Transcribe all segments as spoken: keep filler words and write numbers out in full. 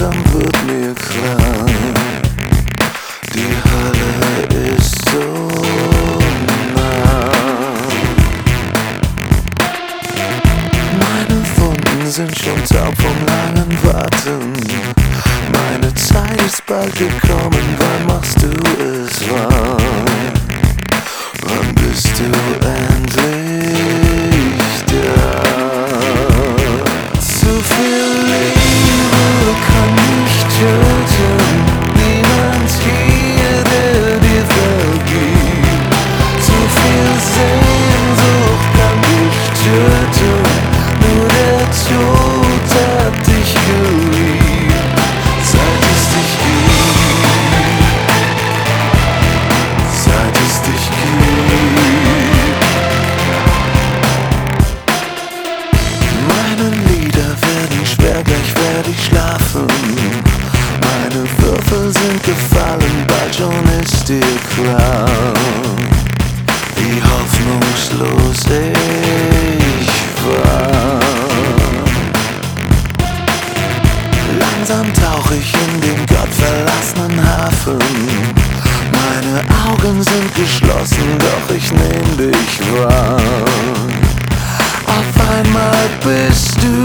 langsam wird mir klar, die Hölle ist so nah. Meine Wunden sind schon taub vom langen Warten. Meine Zeit ist bald gekommen, wann machst du es wahr? Wann bist du endlich da? Zu viel Liebe kann mich töten, niemand hier, der dir vergibt. Zu viel Sehnsucht kann dich töten, nur der Tod hat dich geliebt. Seit es dich gibt, seit es dich gibt. Meine Lieder werden schwer, gleich werde ich schlafen. Meine Würfel sind gefallen, bald schon ist dir klar, wie hoffnungslos ich war. Langsam tauche ich in den gottverlassenen Hafen. Meine Augen sind geschlossen, doch ich nehm dich wahr. Auf einmal bist du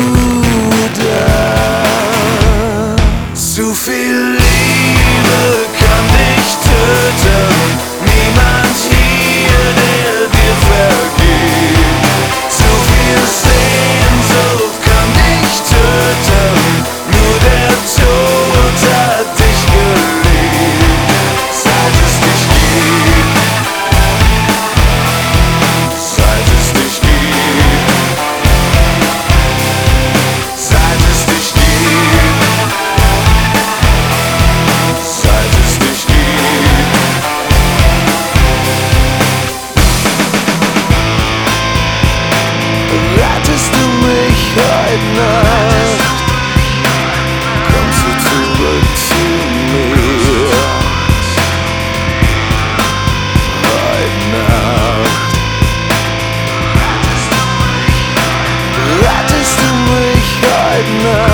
da. Zu viel Liebe kann dich töten, niemand hier, der dir vergibt. Zu viel Sehnsucht kann dich töten, nur der Tod hat dich geliebt. Seit es dich gibt, seit es dich gibt, seit es dich gibt, seit es dich gibt. Rettest du mich heute Nacht? Kommst du zurück zu mir? Heute Nacht. Rettest du mich heute Nacht?